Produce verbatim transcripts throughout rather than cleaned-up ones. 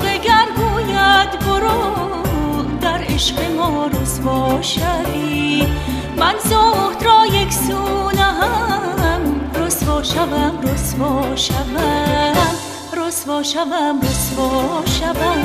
گر گوید برو در عشق ما رسوا شوی، من زهد را یک سو نهم رسوا شوم رسوا شوم رسوا شوم رسوا شوم.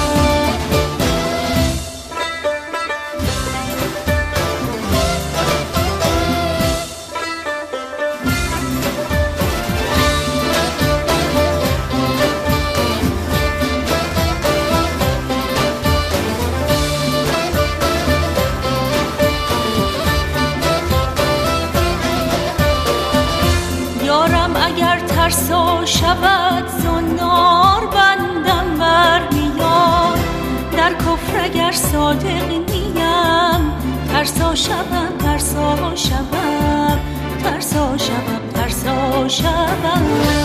اگر ترسا شود زنار بندم بر میان، در کفر اگر صادق نیم ترسا شوم ترسا شوم ترسا شوم ترسا شوم.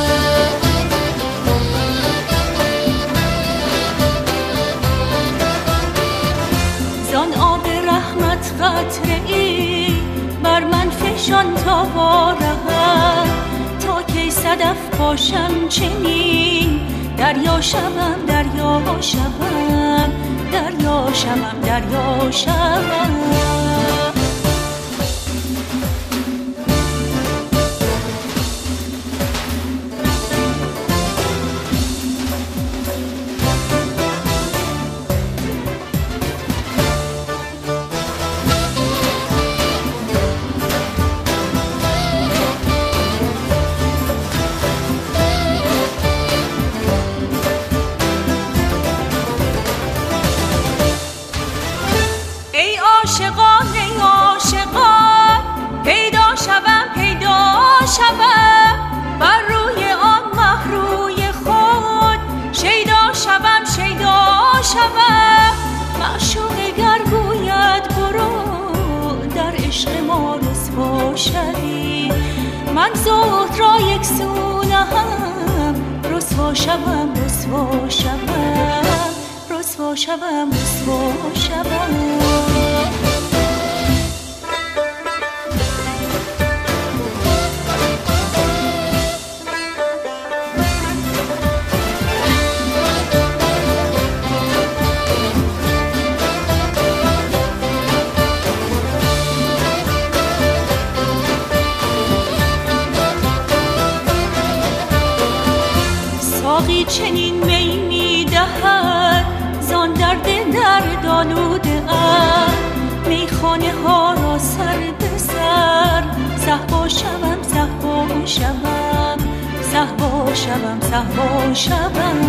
زان آب رحمت قطره ای بر من فشان تا وارهد، تا کی صدف باشم چنین دریا شوم دریا شوم دریا شوم دریا شوم. عاشقان ای عاشقان پیدا شوم پیدا شوم، بر روی آن مه روی خود شیدا شوم شیدا شوم. معشوق گر گوید برو در عشق ما رسوا شوی، من زهد را یک سو نهم رسوا شوم رسوا شوم رسوا شوم رسوا شوم. ساقی چنین می می دهد زان درد درد آلوده ام، میخانه ها را سر به سر صهبا شوم صهبا شوم صهبا شوم صهبا شوم.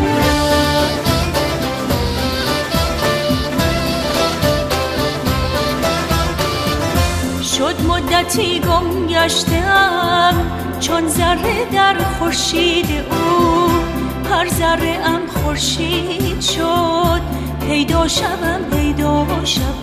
شد مدتی گم گشتم چون ذره در خورشید او، هر ذره ام خورشید شد پیدا شوم پیدا شوم